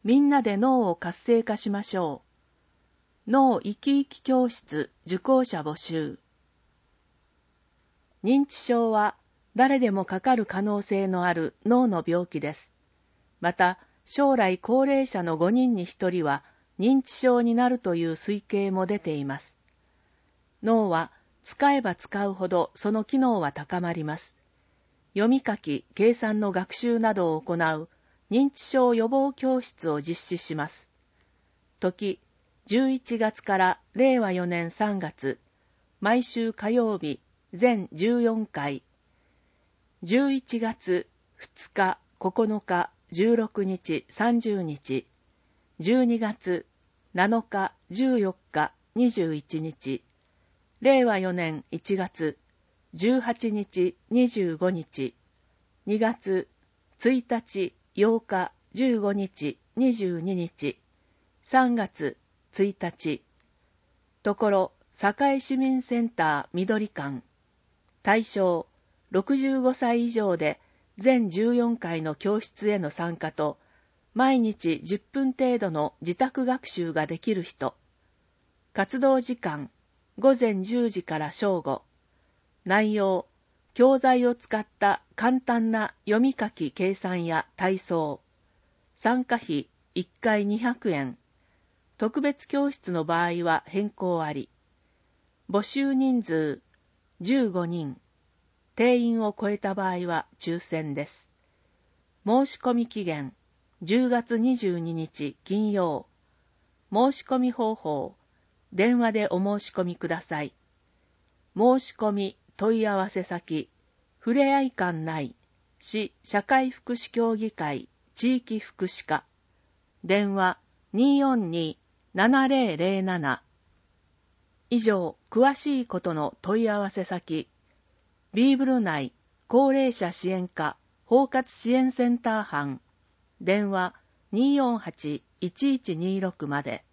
みんなで脳を活性化しましょう。脳生き生き教室受講者募集。認知症は誰でもかかる可能性のある脳の病気です。また、将来高齢者の5人に1人は認知症になるという推計も出ています。脳は使えば使うほどその機能は高まります。読み書き、計算の学習などを行う認知症予防教室を実施します。時、11月から令和4年3月、毎週火曜日、全14回。11月2日、9日、16日、30日。12月7日、14日、21日。令和4年1月、18日、25日。2月1日、8日、15日、22日。3月1日。ところ、栄市民センター緑館。対象、65歳以上で全14回の教室への参加と、毎日10分程度の自宅学習ができる人。活動時間、午前10時から正午。内容、教材を使った簡単な読み書き計算や体操。参加費1回200円。特別教室の場合は変更あり。募集人数15人。定員を超えた場合は抽選です。申し込み期限10月22日金曜。申し込み方法、電話でお申し込みください。申し込み問い合わせ先、ふれあい館内、市社会福祉協議会地域福祉課。電話242-7007。以上、詳しいことの問い合わせ先、ビーブル内高齢者支援課包括支援センター班。電話248-1126まで。